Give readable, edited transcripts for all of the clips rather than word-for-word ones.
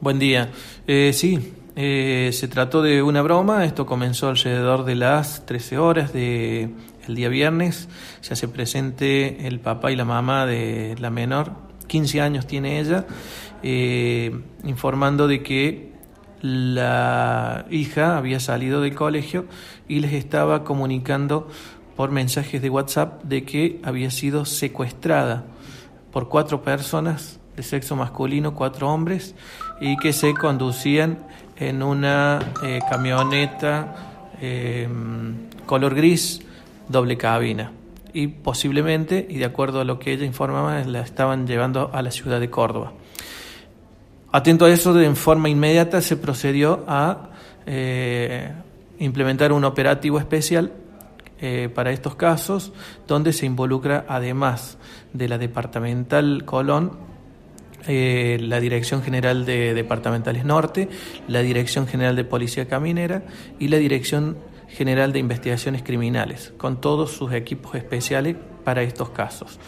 Buen día. Se trató de una broma. Esto comenzó alrededor de las 13 horas del día viernes. Se hace presente el papá y la mamá de la menor, 15 años tiene ella, informando de que la hija había salido del colegio y les estaba comunicando por mensajes de WhatsApp de que había sido secuestrada por 4 personas de sexo masculino, 4 hombres, y que se conducían en una camioneta color gris, doble cabina. Y posiblemente, y de acuerdo a lo que ella informaba, la estaban llevando a la ciudad de Córdoba. Atento a eso, de forma inmediata se procedió a implementar un operativo especial para estos casos, donde se involucra, además de la departamental Colón, la Dirección General de Departamentales Norte, la Dirección General de Policía Caminera y la Dirección General de Investigaciones Criminales, con todos sus equipos especiales para estos casos.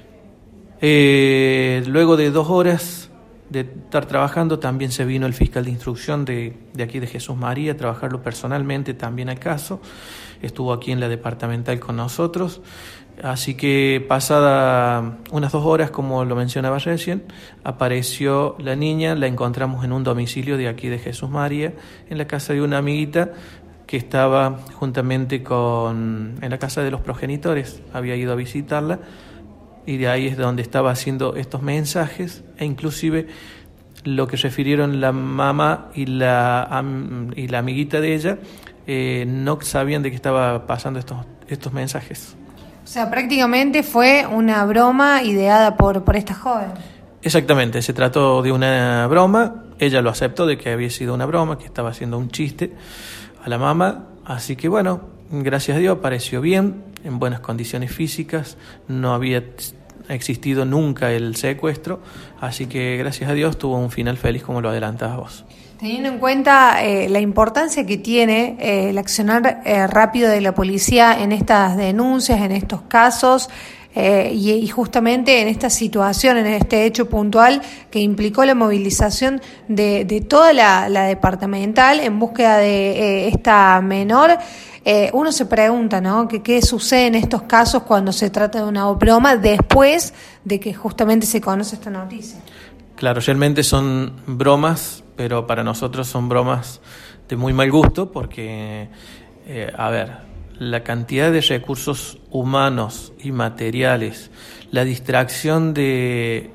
Luego de 2 horas de estar trabajando, también se vino el fiscal de instrucción de aquí de Jesús María a trabajarlo personalmente también al caso. Estuvo aquí en la departamental con nosotros. Así que pasada unas 2 horas, como lo mencionaba recién, apareció la niña. La encontramos en un domicilio de aquí de Jesús María, en la casa de una amiguita que estaba juntamente en la casa de los progenitores. Había ido a visitarla y de ahí es donde estaba haciendo estos mensajes, e inclusive lo que refirieron la mamá y la amiguita de ella, no sabían de qué estaba pasando estos mensajes. O sea, prácticamente fue una broma ideada por esta joven. Exactamente, se trató de una broma. Ella lo aceptó de que había sido una broma, que estaba haciendo un chiste a la mamá. Así que bueno, gracias a Dios apareció bien, en buenas condiciones físicas. No había existido nunca el secuestro, así que gracias a Dios tuvo un final feliz, como lo adelantabas vos. Teniendo en cuenta la importancia que tiene el accionar rápido de la policía en estas denuncias, en estos casos, y justamente en esta situación, en este hecho puntual que implicó la movilización de toda la departamental en búsqueda de esta menor, uno se pregunta, ¿no?, qué sucede en estos casos cuando se trata de una broma después de que justamente se conoce esta noticia. Claro, realmente son bromas, pero para nosotros son bromas de muy mal gusto, porque, la cantidad de recursos humanos y materiales, la distracción de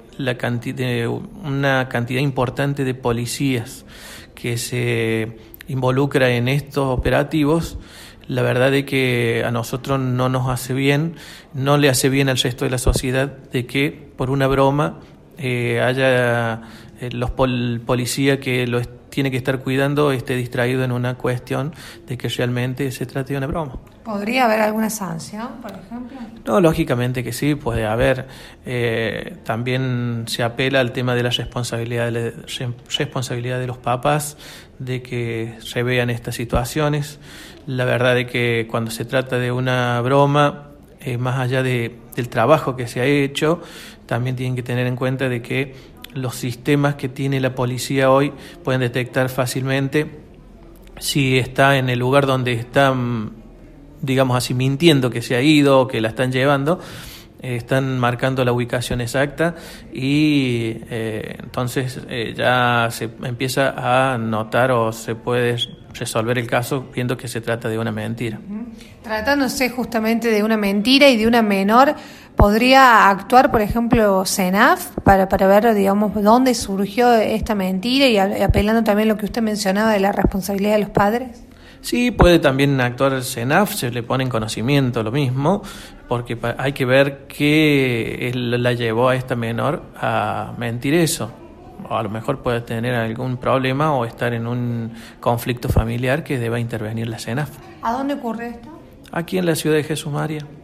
una cantidad importante de policías que se involucra en estos operativos, la verdad es que a nosotros no nos hace bien, no le hace bien al resto de la sociedad de que por una broma haya policía que lo tiene que estar cuidando esté distraído en una cuestión de que realmente se trate de una broma. ¿Podría haber alguna sanción, por ejemplo? No, lógicamente que sí, puede haber. También se apela al tema de la responsabilidad de los papás, de que se vean estas situaciones. La verdad es que cuando se trata de una broma, más allá del trabajo que se ha hecho, también tienen que tener en cuenta de que los sistemas que tiene la policía hoy pueden detectar fácilmente si está en el lugar donde están, digamos así, mintiendo que se ha ido o que la están llevando. Están marcando la ubicación exacta y entonces ya se empieza a notar o se puede resolver el caso viendo que se trata de una mentira. Tratándose justamente de una mentira y de una menor, ¿podría actuar, por ejemplo, CENAF para ver, digamos, dónde surgió esta mentira y apelando también a lo que usted mencionaba de la responsabilidad de los padres? Sí, puede también actuar el CENAF, se le pone en conocimiento lo mismo, porque hay que ver qué la llevó a esta menor a mentir eso. O a lo mejor puede tener algún problema o estar en un conflicto familiar que deba intervenir la CENAF. ¿A dónde ocurre esto? Aquí en la ciudad de Jesús María.